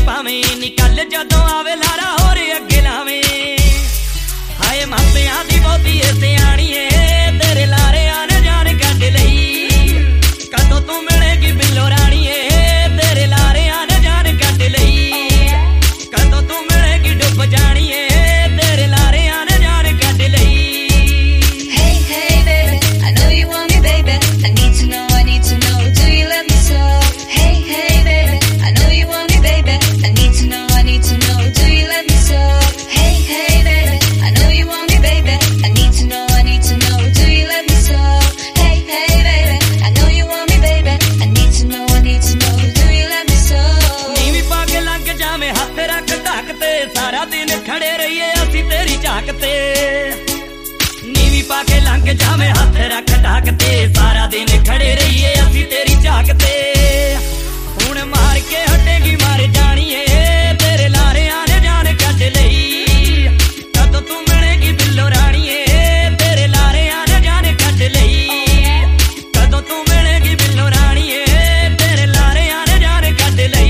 पावे निकल जदों आवे लारा होर अगे लावे हाय मापियां दी बहुती सियाणी तेरे लारे आने जान कट लई कदों तू मिलेगी बिल्लो रानी तेरे लारे आने जान कट लई कदों तू मिलेगी डुब जानी तेरे लारे आने जान कट लई Hey hey baby I know you want me baby I need to know do you love me so Hey hey baby I know you want me baby I need to know do you love me so Hey hey baby I know you want me baby I need to know do you love me so Hey hey baby I know you want me baby I need to know do you love me so नीवी पाके लंघ जावे हथ रख ढक ते सारा दिन खड़े रहिए असी तेरी झाक ते नीवी पाके लंघ जावे हथ रख ढक ते सारा दिन खड़े रहिए असी तेरी झाक ते हुण मार के हटेगी मार जानी तेरे लारे आने जान कट लई कदों तू मिलेगी बिल्लो रानी तेरे लारे आने जान कट लई कदों तू मिलेगी बिल्लो रानी तेरे लारे आने जान कट लई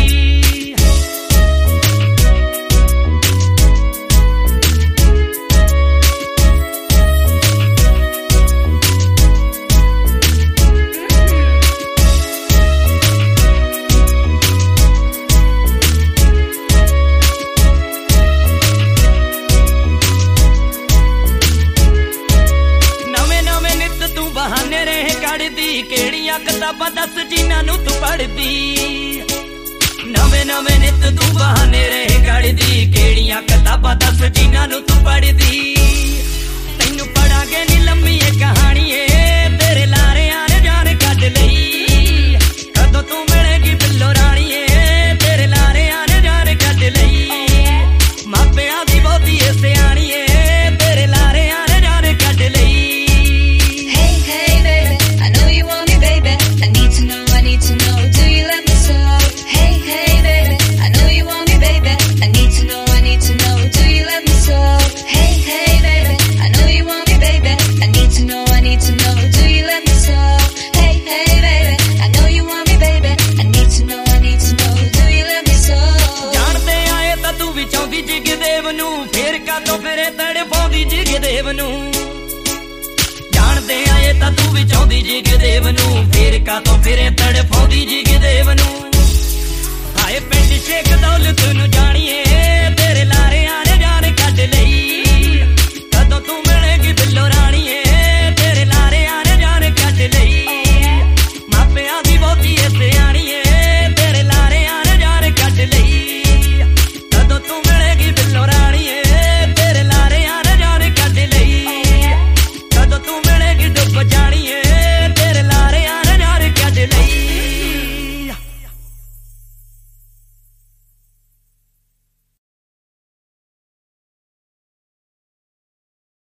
बहाने रहे कड़दी केड़ियां किताबां दस जिन्हां नूं तू पढ़दी नवे नवे नित तू बहाने रहे कड़दी केड़ियां किताबां दस जिन्हां नूं तू पढ़दी तैनूं पढ़ांगे नी लम्मी कहानी तेरे लारे आने जान कट लई कदों तू मिलेगी बिल्लो रानी तेरे लारे आने जान कट लई मापियां दी बहुती सियाणी तेरे लारे आने जान कट लई Hey baby, I know you want me baby I need to know do you love me so Hey hey baby, I know you want me baby I need to know do you love me so Hey hey baby, I know you want me baby I need to know do you love me so Hey hey baby, I know you want me baby I need to know do you love me so जानते आए तां तू भी चाहुंदी जिगदेव नूं फेर कातों फिरे तड़पाउंदी जिगदेव नूं जानते आए तां तू भी चाहुंदी जिगदेव नूं फेर कातों फिरे तड़पाउंदी जिगदेव नूं हाय पिंड शेख दौलत नूं जाणीए तेरे लारे आने जान कट लई कदों तू मिलेगी बिल्लो रानी तेरे लारे आने जान कट लई मापियां दी बहुती सियाणी तेरे लारे आने जान कट लई कदों तू मिलेगी बिल्लो रानी तेरे लारे आने जान कट लई कदों तू मिलेगी डुब जानी